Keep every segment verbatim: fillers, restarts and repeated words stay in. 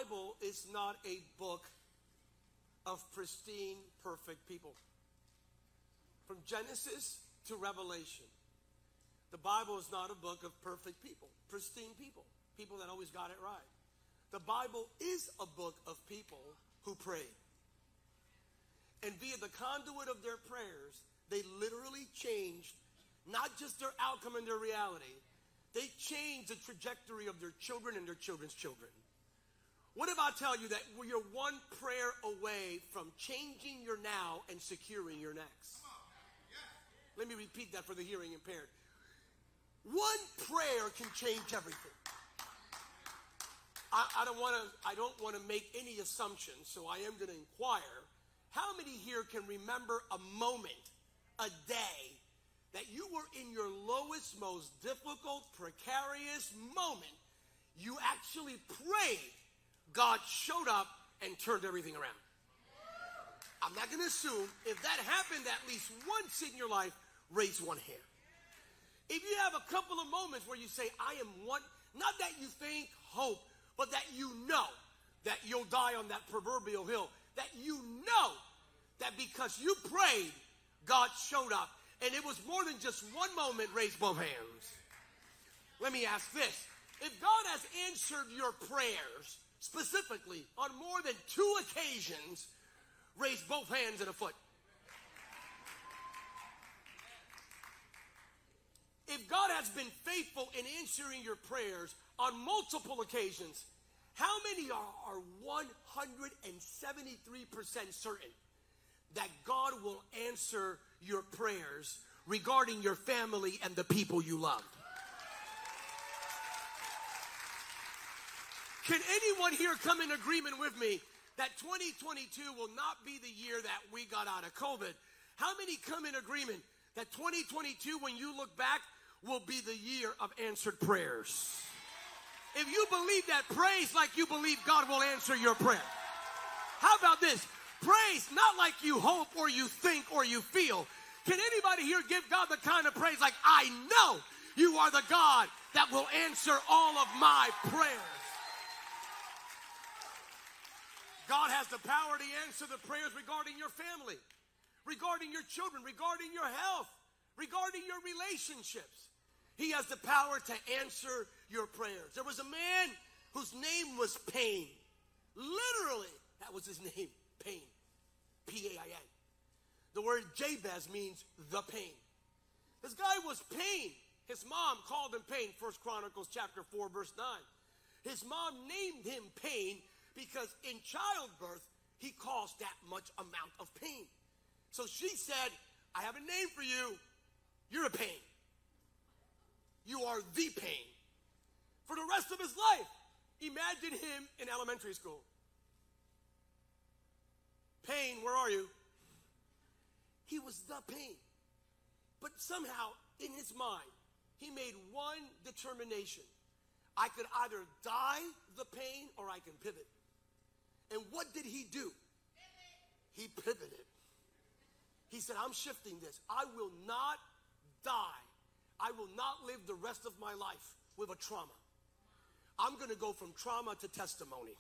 Bible is not a book of pristine, perfect people. From Genesis to Revelation, the Bible is not a book of perfect people, pristine people, people that always got it right. The Bible is a book of people who prayed. And via the conduit of their prayers, they literally changed not just their outcome and their reality, they changed the trajectory of their children and their children's children. What if I tell you that you're one prayer away from changing your now and securing your next? Let me repeat that for the hearing impaired. One prayer can change everything. I, I don't want to. I don't want to make any assumptions, so I am going to inquire. How many here can remember a moment, a day, that you were in your lowest, most difficult, precarious moment? You actually prayed. God showed up and turned everything around. I'm not going to assume. If that happened at least once in your life, raise one hand. If you have a couple of moments where you say, I am one, not that you think, hope, but that you know that you'll die on that proverbial hill, that you know that because you prayed, God showed up. And it was more than just one moment, raise both hands. Let me ask this. If God has answered your prayers, specifically on more than two occasions, raise both hands and a foot. If God has been faithful in answering your prayers on multiple occasions, how many are, are one hundred seventy-three percent certain that God will answer your prayers regarding your family and the people you love? Can anyone here come in agreement with me that twenty twenty-two will not be the year that we got out of COVID? How many come in agreement that twenty twenty-two, when you look back, will be the year of answered prayers? If you believe that, praise like you believe God will answer your prayer. How about this? Praise not like you hope or you think or you feel. Can anybody here give God the kind of praise like, I know you are the God that will answer all of my prayers? God has the power to answer the prayers regarding your family, regarding your children, regarding your health, regarding your relationships. He has the power to answer your prayers. There was a man whose name was Pain. Literally, that was his name, Pain. P A I N. The word Jabez means the pain. This guy was Pain. His mom called him Pain. First Chronicles chapter four, verse nine. His mom named him Pain because in childbirth, he caused that much amount of pain. So she said, I have a name for you. You're a pain. You are the pain. For the rest of his life, imagine him in elementary school. Pain, where are you? He was the pain. But somehow, in his mind, he made one determination. I could either die the pain or I can pivot. And what did he do? He pivoted. He said, I'm shifting this. I will not die. I will not live the rest of my life with a trauma. I'm going to go from trauma to testimony.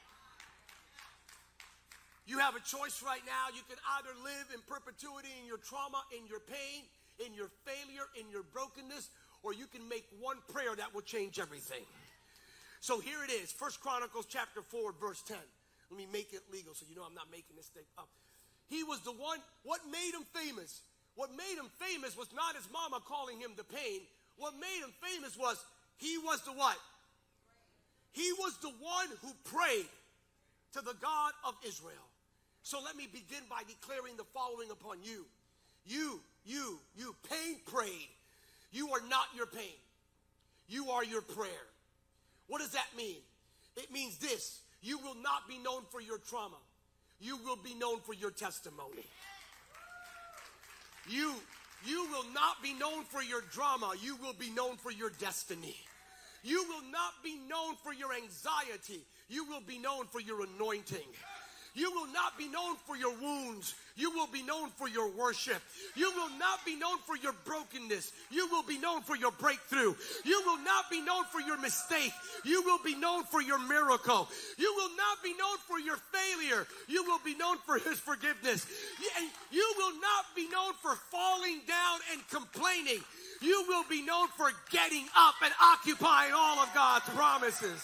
You have a choice right now. You can either live in perpetuity in your trauma, in your pain, in your failure, in your brokenness, or you can make one prayer that will change everything. So here it is, First Chronicles chapter four, verse ten. Let me make it legal so you know I'm not making this thing up. He was the one, what made him famous? What made him famous was not his mama calling him the pain. What made him famous was he was the what? He was the one who prayed to the God of Israel. So let me begin by declaring the following upon you. You, you, you, pain prayed. You are not your pain. You are your prayer. What does that mean? It means this. You will not be known for your trauma. You will be known for your testimony. You, you will not be known for your drama. You will be known for your destiny. You will not be known for your anxiety. You will be known for your anointing. You will not be known for your wounds. You will be known for your worship. You will not be known for your brokenness. You will be known for your breakthrough. You will not be known for your mistake. You will be known for your miracle. You will not be known for your failure. You will be known for his forgiveness. And you will not be known for falling down and complaining. You will be known for getting up and occupying all of God's promises.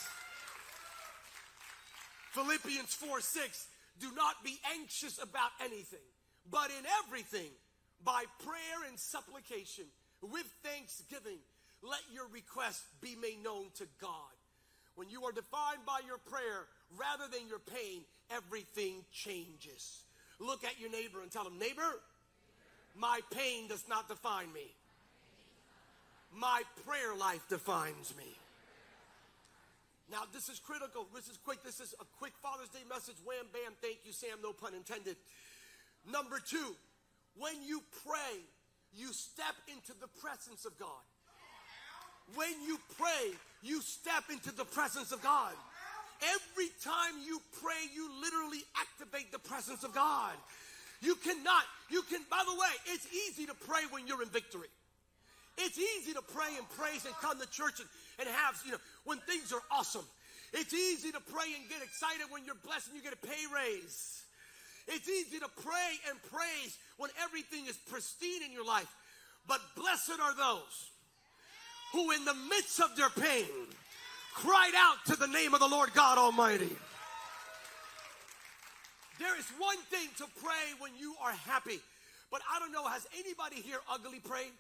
Philippians four six, do not be anxious about anything, but in everything, by prayer and supplication, with thanksgiving, let your requests be made known to God. When you are defined by your prayer rather than your pain, everything changes. Look at your neighbor and tell him, neighbor, my pain does not define me. My prayer life defines me. Now, this is critical. This is quick. This is a quick Father's Day message. Wham, bam, thank you, Sam. No pun intended. Number two, when you pray, you step into the presence of God. When you pray, you step into the presence of God. Every time you pray, you literally activate the presence of God. You cannot, you can, by the way, it's easy to pray when you're in victory. It's easy to pray and praise and come to church and, and have, you know, when things are awesome. It's easy to pray and get excited when you're blessed and you get a pay raise. It's easy to pray and praise when everything is pristine in your life. But blessed are those who in the midst of their pain cried out to the name of the Lord God Almighty. There is one thing to pray when you are happy. But I don't know, has anybody here ugly prayed?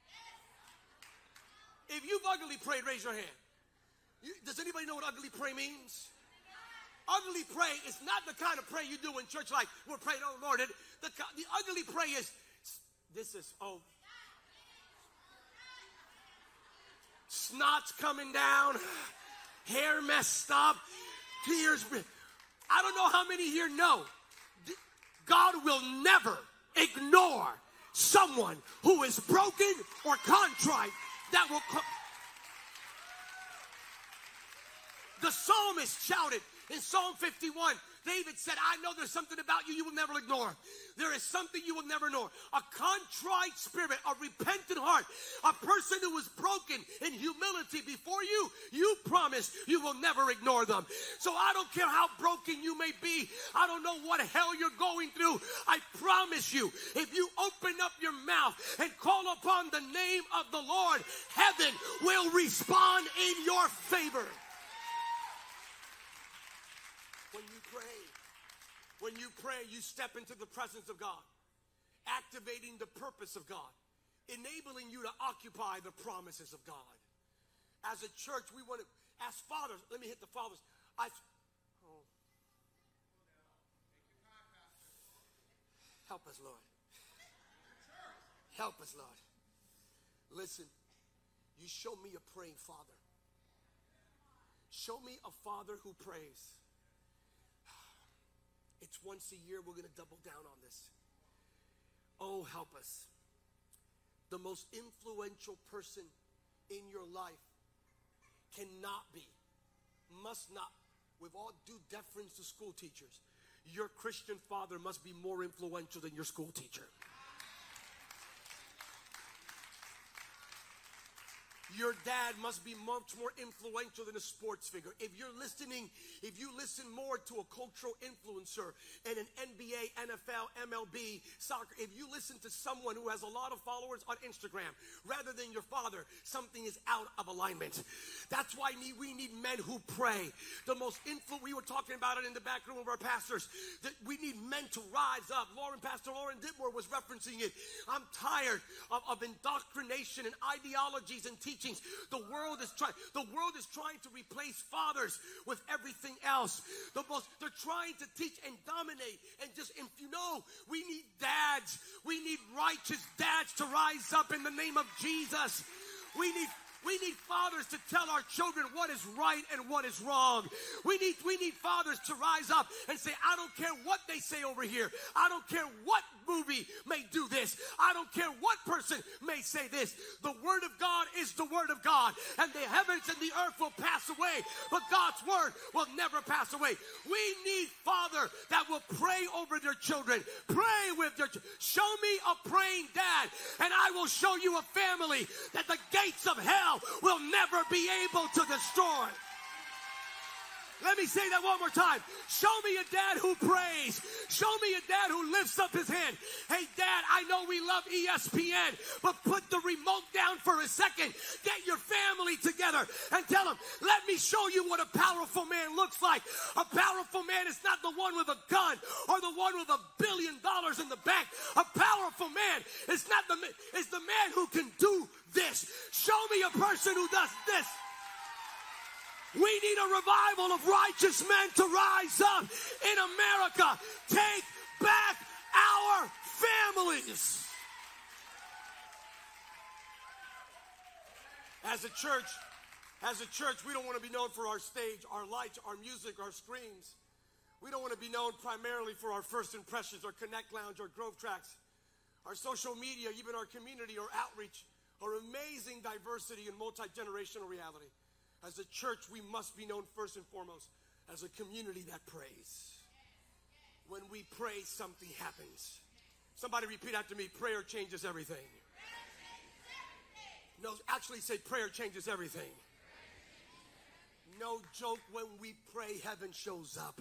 If you've ugly prayed, raise your hand. You, does anybody know what ugly pray means? Ugly pray is not the kind of pray you do in church like we're praying, oh Lord. It, the, the ugly pray is, this is, oh, snot's coming down, hair messed up, tears. I don't know how many here know. God will never ignore someone who is broken or contrite. That will come. The psalmist shouted in Psalm fifty-one, David said, I know there's something about you you will never ignore. There is something you will never ignore. A contrite spirit, a repentant heart, a person who is broken in humility before you, you promise you will never ignore them. So I don't care how broken you may be. I don't know what hell you're going through. I promise you, if you open up your mouth and call upon the name of the Lord, heaven will respond in your favor. When you pray, when you pray, you step into the presence of God, activating the purpose of God, enabling you to occupy the promises of God. As a church, we want to, as fathers, let me hit the fathers. I, oh. Help us, Lord. Help us, Lord. Listen, you show me a praying father. Show me a father who prays. It's once a year, we're going to double down on this. Oh, help us. The most influential person in your life cannot be, must not, with all due deference to school teachers, your Christian father must be more influential than your school teacher. Your dad must be much more influential than a sports figure. If you're listening, if you listen more to a cultural influencer and an N B A, N F L, M L B, soccer, if you listen to someone who has a lot of followers on Instagram rather than your father, something is out of alignment. That's why we need men who pray. The most influ- we were talking about it in the back room of our pastors, that we need men to rise up. Lauren, Pastor Lauren Ditmore was referencing it. I'm tired of, of indoctrination and ideologies and teachings. The world is trying. The world is trying to replace fathers with everything else. The most they're trying to teach and dominate and just. If you know, we need dads. We need righteous dads to rise up in the name of Jesus. We need. We need fathers to tell our children what is right and what is wrong. We need, we need fathers to rise up and say, I don't care what they say over here. I don't care what movie may do this. I don't care what person may say this. The word of God is the word of God. And the heavens and the earth will pass away, but God's word will never pass away. We need Father that will pray over their children. Pray with their children. Show me a praying dad, and I will show you a family that the gates of hell will never be able to destroy. Let me say that one more time. Show me a dad who prays. Show me a dad who lifts up his hand. Hey, Dad, I know we love E S P N, but put the remote down for a second. Get your family together and tell them, let me show you what a powerful man looks like. A powerful man is not the one with a gun or the one with a billion dollars in the bank. A powerful man is not the is the man who can do this. Show me a person who does this. We need a revival of righteous men to rise up in America. Take back our families. As a church, as a church, we don't want to be known for our stage, our lights, our music, our screens. We don't want to be known primarily for our first impressions, our Connect Lounge, our Grove Tracks, our social media, even our community, our outreach, our amazing diversity and multi-generational reality. As a church, we must be known first and foremost as a community that prays. When we pray, something happens. Somebody repeat after me, prayer changes everything. No, actually say prayer changes everything. No joke, when we pray, heaven shows up.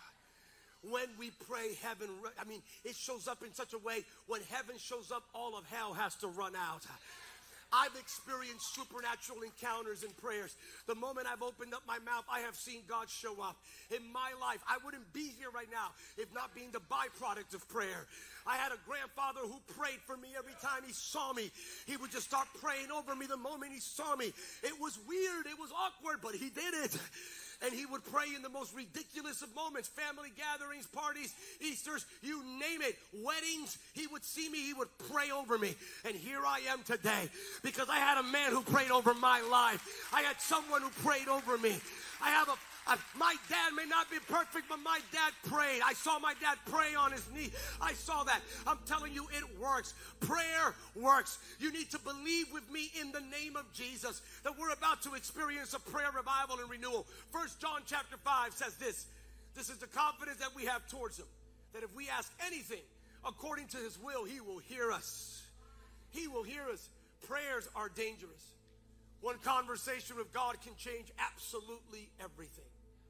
When we pray, heaven, I mean, it shows up in such a way, when heaven shows up, all of hell has to run out. I've experienced supernatural encounters and prayers. The moment I've opened up my mouth, I have seen God show up in my life. I wouldn't be here right now if not being the byproduct of prayer. I had a grandfather who prayed for me every time he saw me. He would just start praying over me the moment he saw me. It was weird. It was awkward, but he did it. And he would pray in the most ridiculous of moments, family gatherings, parties, Easters, you name it, weddings. He would see me, he would pray over me. And here I am today because I had a man who prayed over my life. I had someone who prayed over me. I have a Uh, my dad may not be perfect, but my dad prayed. I saw my dad pray on his knee. I saw that. I'm telling you, it works. Prayer works. You need to believe with me in the name of Jesus that we're about to experience a prayer revival and renewal. First John chapter five says this. This is the confidence that we have towards him, that if we ask anything according to his will, he will hear us. He will hear us. Prayers are dangerous. One conversation with God can change absolutely everything.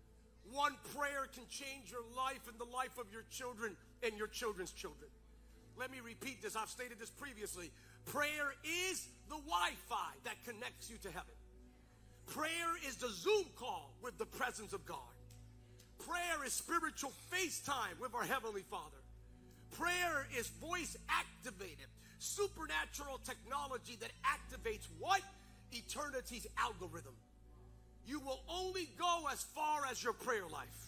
One prayer can change your life and the life of your children and your children's children. Let me repeat this. I've stated this previously. Prayer is the Wi-Fi that connects you to heaven. Prayer is the Zoom call with the presence of God. Prayer is spiritual FaceTime with our Heavenly Father. Prayer is voice activated, supernatural technology that activates what? Eternity's algorithm. You will only go as far as your prayer life.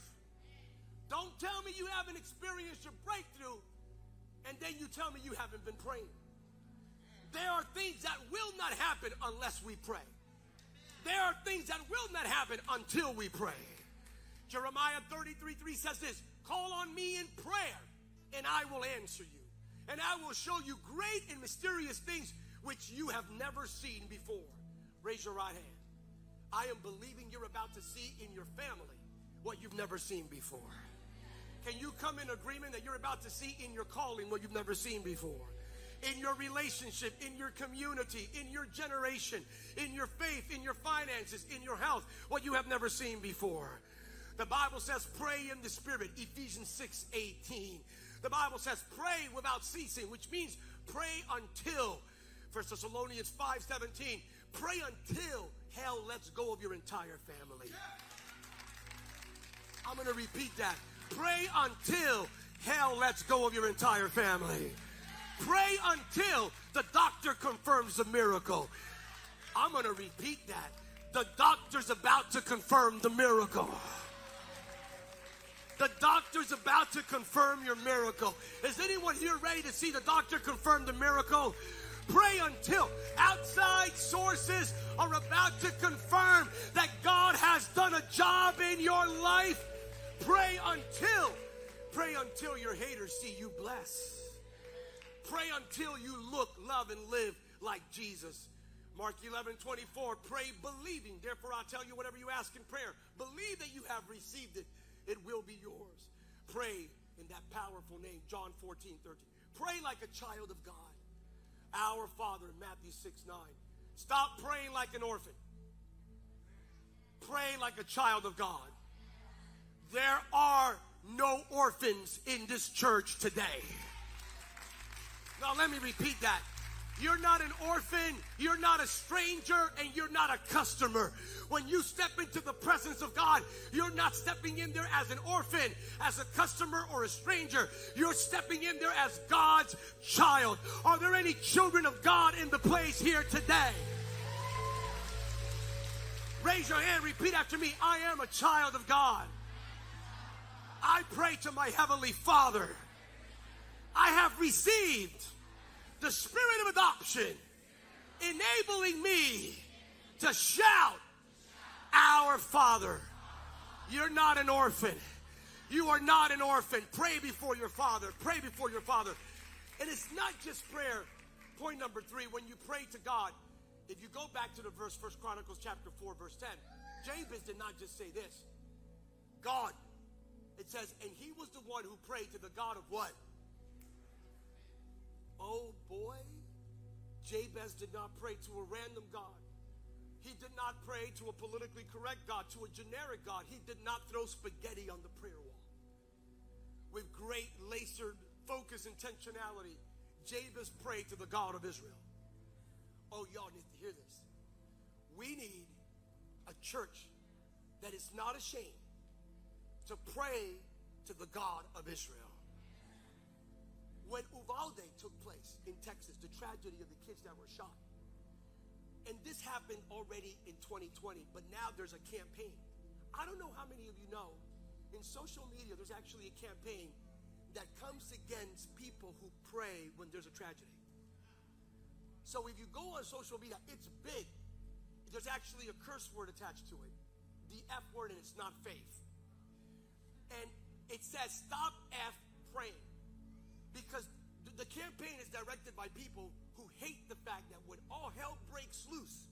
Don't tell me you haven't experienced your breakthrough and then you tell me you haven't been praying. There are things that will not happen unless we pray. There are things that will not happen until we pray. Jeremiah thirty-three three says this, call on me in prayer and I will answer you. And I will show you great and mysterious things which you have never seen before. Raise your right hand. I am believing you're about to see in your family what you've never seen before. Can you come in agreement that you're about to see in your calling what you've never seen before? In your relationship, in your community, in your generation, in your faith, in your finances, in your health, what you have never seen before. The Bible says pray in the Spirit, Ephesians six eighteen. The Bible says pray without ceasing, which means pray until. First Thessalonians five seventeen. Pray until hell lets go of your entire family. I'm going to repeat that. Pray until hell lets go of your entire family. Pray until the doctor confirms the miracle. I'm going to repeat that. The doctor's about to confirm the miracle. The doctor's about to confirm your miracle. Is anyone here ready to see the doctor confirm the miracle? Pray until outside sources are about to confirm that God has done a job in your life. Pray until, pray until your haters see you blessed. Pray until you look, love, and live like Jesus. Mark eleven twenty-four, pray believing. Therefore, I tell you, whatever you ask in prayer, believe that you have received it. It will be yours. Pray in that powerful name, John fourteen thirteen. Pray like a child of God. Our Father in Matthew six nine. Stop praying like an orphan. Pray like a child of God. There are no orphans in this church today. Now let me repeat that. You're not an orphan, you're not a stranger, and you're not a customer. When you step into the presence of God, you're not stepping in there as an orphan, as a customer, or a stranger. You're stepping in there as God's child. Are there any children of God in the place here today? Raise your hand, repeat after me. I am a child of God. I pray to my Heavenly Father. I have received the spirit of adoption, enabling me to shout, Our Father. You're not an orphan. You are not an orphan. Pray before your Father. Pray before your Father. And it's not just prayer. Point number three, when you pray to God, if you go back to the verse, First Chronicles chapter four, verse ten, Jabez did not just say this. God. It says, and he was the one who prayed to the God of what? Oh boy, Jabez did not pray to a random God. He did not pray to a politically correct God, to a generic God. He did not throw spaghetti on the prayer wall. With great lasered focus intentionality, Jabez prayed to the God of Israel. Oh, y'all need to hear this. We need a church that is not ashamed to pray to the God of Israel. When Uvalde took place in Texas, the tragedy of the kids that were shot, and this happened already in twenty twenty, but now there's a campaign. I don't know how many of you know, in social media, there's actually a campaign that comes against people who pray when there's a tragedy. So if you go on social media, it's big. There's actually a curse word attached to it, the F word, and it's not faith. And it says, stop F praying. Because the campaign is directed by people who hate the fact that when all hell breaks loose,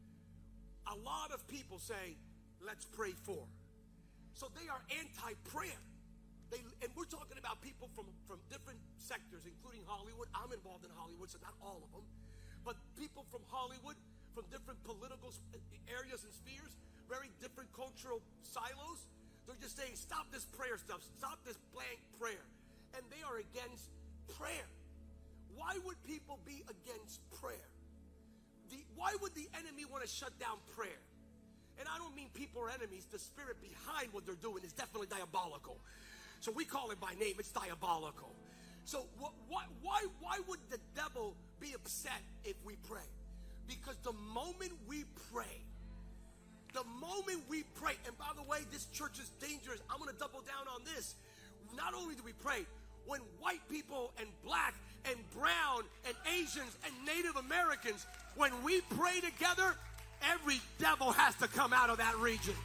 a lot of people say, let's pray for. So they are anti-prayer. They, and we're talking about people from, from different sectors, including Hollywood. I'm involved in Hollywood, so not all of them. But people from Hollywood, from different political areas and spheres, very different cultural silos, they're just saying, stop this prayer stuff. Stop this blank prayer. And they are against prayer. Why would people be against prayer? The, why would the enemy want to shut down prayer? And I don't mean people are enemies. The spirit behind what they're doing is definitely diabolical. So we call it by name. It's diabolical. So wh- why, why, why would the devil be upset if we pray? Because the moment we pray, the moment we pray, and by the way, this church is dangerous. I'm going to double down on this. Not only do we pray, when white people and black and brown and Asians and Native Americans, when we pray together, every devil has to come out of that region.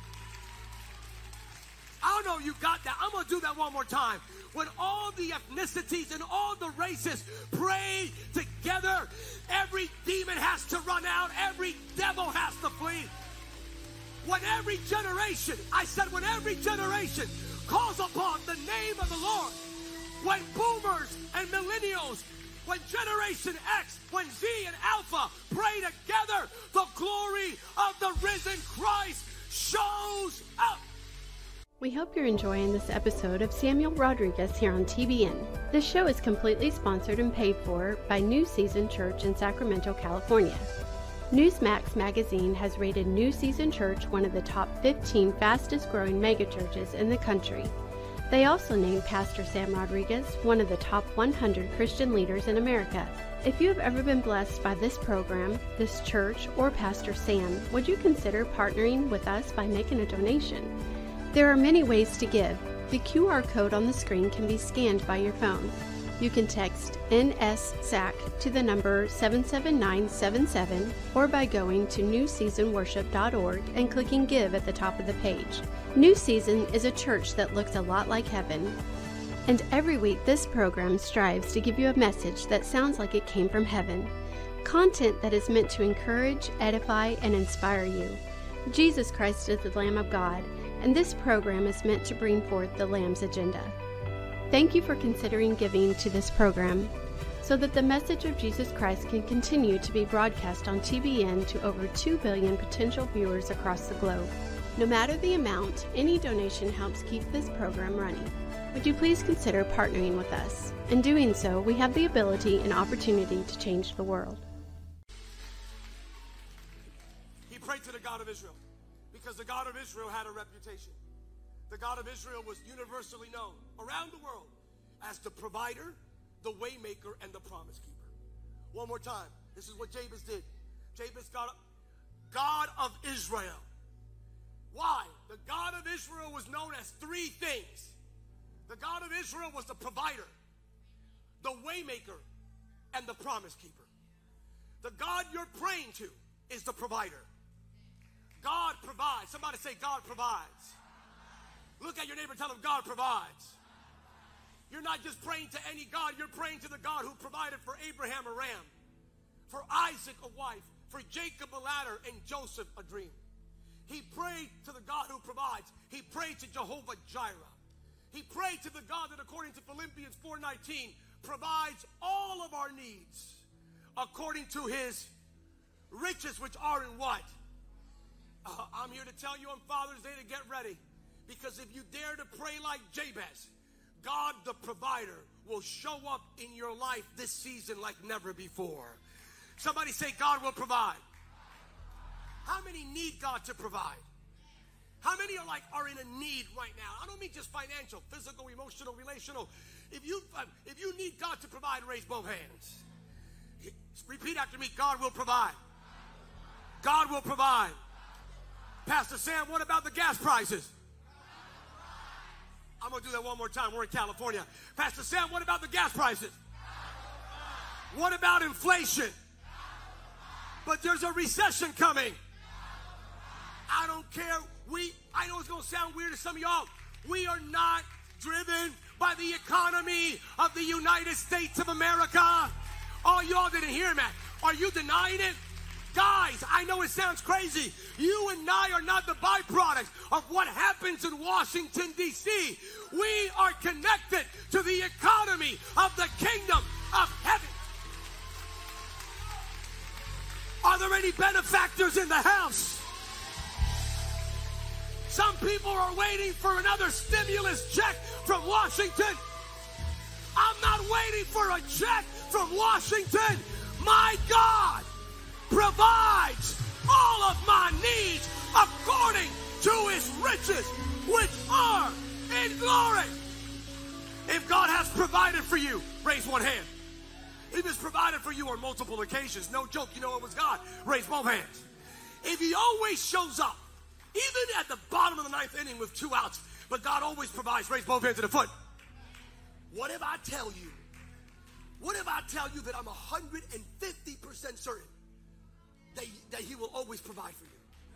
I don't know if you got that. I'm going to do that one more time. When all the ethnicities and all the races pray together, every demon has to run out. Every devil has to flee. When every generation, I said when every generation calls upon the name of the Lord, when boomers and millennials, when Generation X, when Z and Alpha pray together, the glory of the risen Christ shows up. We hope you're enjoying this episode of Samuel Rodriguez here on T B N. This show is completely sponsored and paid for by New Season Church in Sacramento, California. Newsmax magazine has rated New Season Church one of the top fifteen fastest growing megachurches in the country. They also named Pastor Sam Rodriguez one of the top one hundred Christian leaders in America. If you have ever been blessed by this program, this church, or Pastor Sam, would you consider partnering with us by making a donation? There are many ways to give. The Q R code on the screen can be scanned by your phone. You can text N S S A C to the number seven seven nine seven seven or by going to new season worship dot org and clicking Give at the top of the page. New Season is a church that looks a lot like heaven. And every week, this program strives to give you a message that sounds like it came from heaven. Content that is meant to encourage, edify, and inspire you. Jesus Christ is the Lamb of God, and this program is meant to bring forth the Lamb's agenda. Thank you for considering giving to this program so that the message of Jesus Christ can continue to be broadcast on T B N to over two billion potential viewers across the globe. No matter the amount, any donation helps keep this program running. Would you please consider partnering with us? In doing so, we have the ability and opportunity to change the world. He prayed to the God of Israel because the God of Israel had a reputation. The God of Israel was universally known around the world as the provider, the waymaker, and the promise keeper. One more time. This is what Jabez did. Jabez got God of Israel. Why? The God of Israel was known as three things. The God of Israel was the provider, the waymaker, and the promise keeper. The God you're praying to is the provider. God provides. Somebody say, God provides. Look at your neighbor and tell him, God provides. You're not just praying to any God. You're praying to the God who provided for Abraham a ram, for Isaac a wife, for Jacob a ladder, and Joseph a dream. He prayed to the God who provides. He prayed to Jehovah Jireh. He prayed to the God that, according to Philippians four nineteen, provides all of our needs according to his riches, which are in what? Uh, I'm here to tell you on Father's Day to get ready. Because if you dare to pray like Jabez, God the provider will show up in your life this season like never before. Somebody say, God will provide. How many need God to provide? How many are like are in a need right now? I don't mean just financial, physical, emotional, relational. If you uh, if you need God to provide, raise both hands. Repeat after me. God will provide. God will provide. Pastor Sam, what about the gas prices? I'm going to do that one more time. We're in California. Pastor Sam, what about the gas prices? What about inflation? But there's a recession coming. I don't care. We, I know it's going to sound weird to some of y'all. We are not driven by the economy of the United States of America. Oh, y'all didn't hear me. Are you denying it? Guys, I know it sounds crazy. You and I are not the byproduct of what happens in Washington, D C We are connected to the economy of the kingdom of heaven. Are there any benefactors in the house? Some people are waiting for another stimulus check from Washington. I'm not waiting for a check from Washington. My God provides all of my needs according to his riches, which are in glory. If God has provided for you, raise one hand. If he's provided for you on multiple occasions, no joke, you know it was God, raise both hands. If he always shows up, even at the bottom of the ninth inning with two outs, but God always provides, raise both hands to the foot. What if I tell you, what if I tell you that I'm one hundred fifty percent certain that, that he will always provide for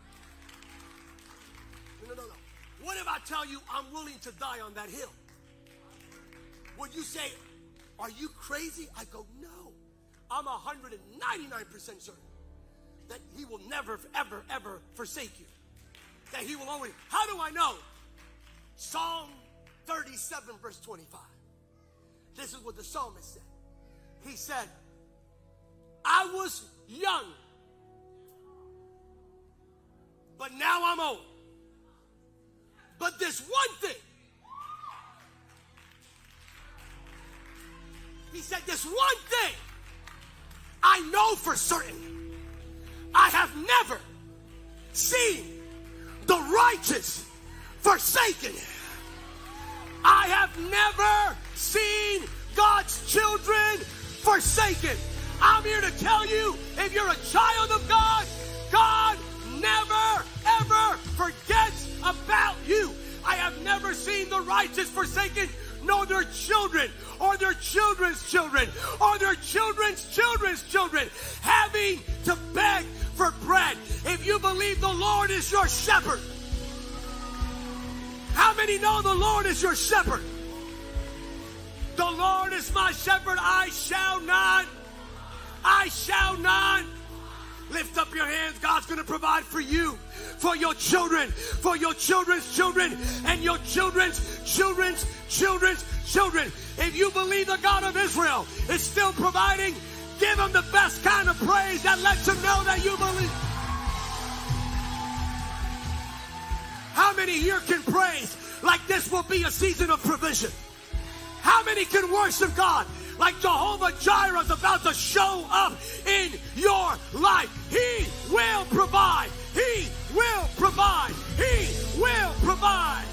you? No, no, no, no. What if I tell you I'm willing to die on that hill? Would you say, are you crazy? I go, no. I'm one hundred ninety-nine percent certain that he will never, ever, ever forsake you. That he will always. How do I know? Psalm thirty-seven, verse twenty-five. This is what the psalmist said. He said, I was young, but now I'm old. But this one thing, he said, this one thing I know for certain. I have never seen the righteous forsaken. I have never seen God's children forsaken. I'm here to tell you, if you're a child of God, God never, ever forgets about you. I have never seen the righteous forsaken, nor their children, or their children's children, or their children's children's children, having to beg for bread. If you believe the Lord is your shepherd, how many know the Lord is your shepherd? The Lord is my shepherd, I shall not, I shall not. Lift up your hands. God's going to provide for you, for your children, for your children's children, and your children's children's children's children. If you believe the God of Israel is still providing, give him the best kind of praise that lets him know that you believe. How many here can praise like this will be a season of provision? How many can worship God like Jehovah Jireh is about to show up in your life? He will provide. He will provide. He will provide.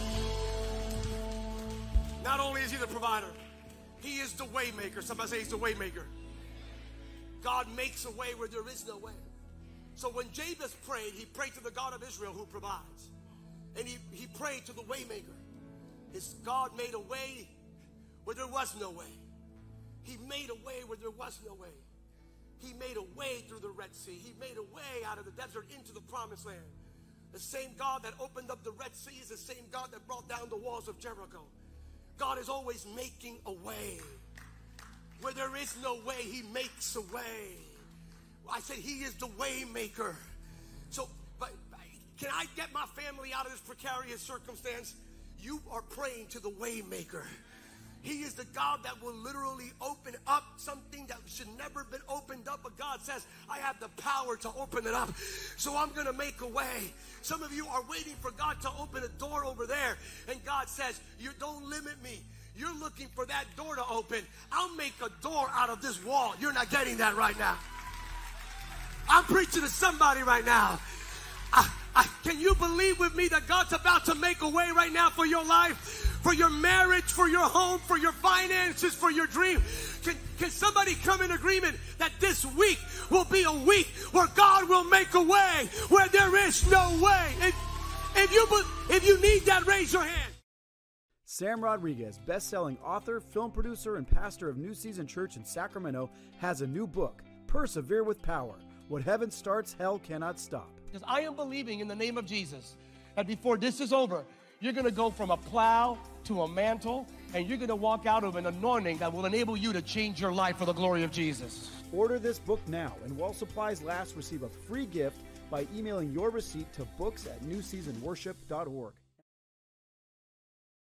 Not only is he the provider, he is the way maker. Somebody say he's the way maker. God makes a way where there is no way. So when Jabez prayed, he prayed to the God of Israel who provides. And he, he prayed to the way maker. His God made a way where there was no way. He made a way where there was no way. He made a way through the Red Sea. He made a way out of the desert into the promised land. The same God that opened up the Red Sea is the same God that brought down the walls of Jericho. God is always making a way. Where there is no way, he makes a way. I said he is the way maker. So, but can I get my family out of this precarious circumstance? You are praying to the way maker. He is the God that will literally open up something that should never have been opened up. But God says, I have the power to open it up. So I'm going to make a way. Some of you are waiting for God to open a door over there. And God says, you don't limit me. You're looking for that door to open. I'll make a door out of this wall. You're not getting that right now. I'm preaching to somebody right now. I, I, can you believe with me that God's about to make a way right now for your life? For your marriage, for your home, for your finances, for your dream. Can, can somebody come in agreement that this week will be a week where God will make a way where there is no way? If, if, you, if you need that, raise your hand. Sam Rodriguez, best-selling author, film producer, and pastor of New Season Church in Sacramento, has a new book, Persevere with Power. What heaven starts, hell cannot stop. Because I am believing in the name of Jesus that before this is over, you're going to go from a plow to a mantle, and you're going to walk out of an anointing that will enable you to change your life for the glory of Jesus. Order this book now, and while supplies last, receive a free gift by emailing your receipt to books at new season worship dot org.